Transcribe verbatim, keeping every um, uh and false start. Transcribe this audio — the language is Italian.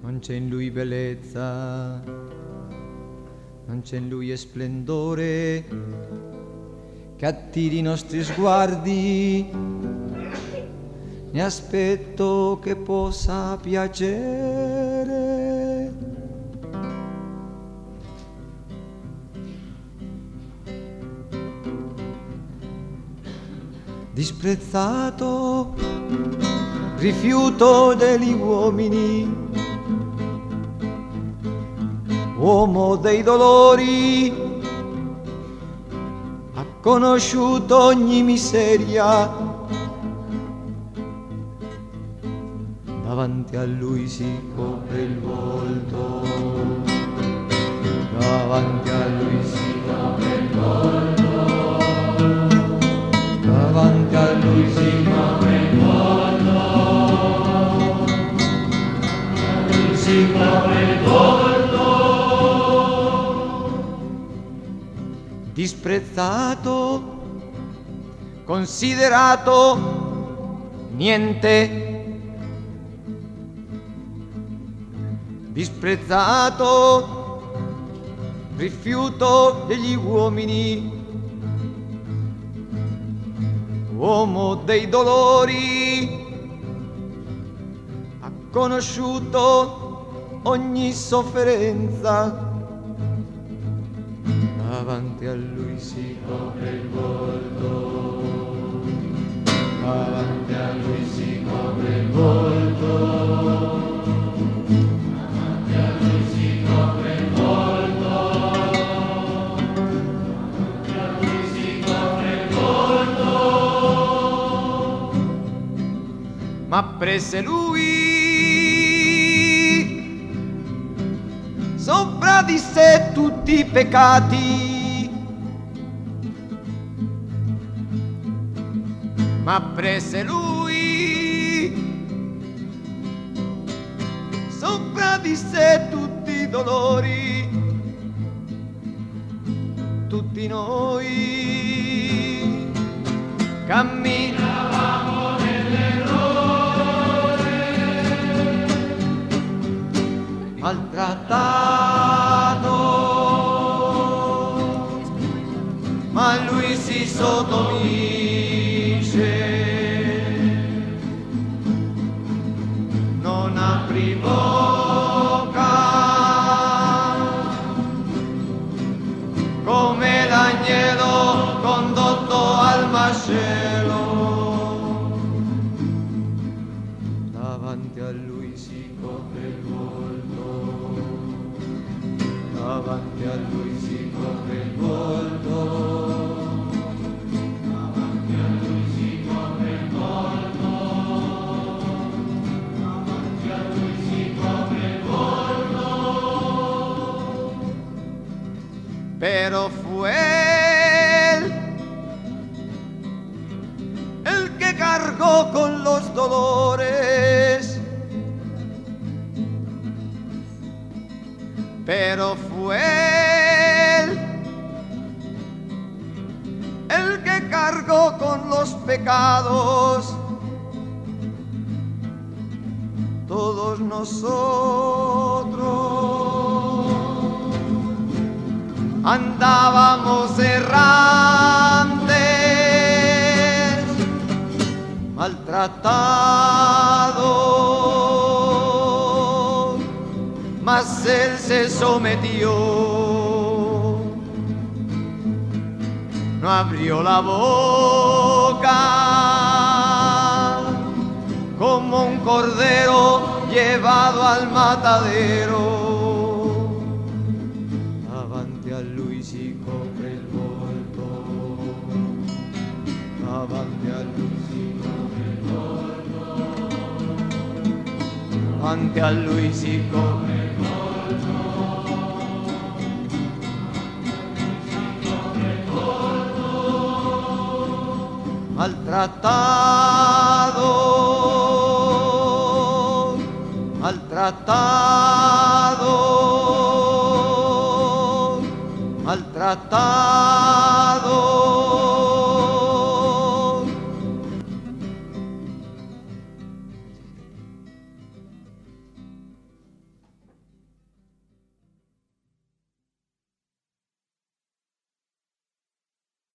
Non c'è in lui bellezza, non c'è in lui splendore che attiri i nostri sguardi, ne aspetto che possa piacere. Disprezzato, rifiuto degli uomini, uomo dei dolori, ha conosciuto ogni miseria, davanti a lui si copre il volto, davanti a lui si copre il volto, davanti a lui si copre il volto, si copre il volto. Disprezzato, considerato niente, disprezzato, rifiuto degli uomini, uomo dei dolori, ha conosciuto ogni sofferenza, davanti a lui si copre il volto, davanti a lui si copre il volto, davanti a lui si copre il volto, davanti a lui si copre il volto. Ma prese lui sopra di sé tutti i peccati, ma prese lui sopra di sé tutti i dolori, tutti noi camminavamo nell'errore, maltrattato, ma lui si sottomise, non aprì bocca, come l'agnello condotto al macello, davanti a lui si copre il volto, davanti a lui si copre il volto, davanti a lui si copre il volto, davanti a lui si copre il volto. Pero fue él el que cargó con los dolores, pero fue él el que cargó con los pecados. Todos nosotros andábamos errantes, maltratados, mas él se sometió, no abrió la boca, como un cordero llevado al matadero, davanti a lui si copre il volto, davanti a lui si copre il volto, davanti a lui si copre il volto. Maltrattado, maltrattado, maltrattado.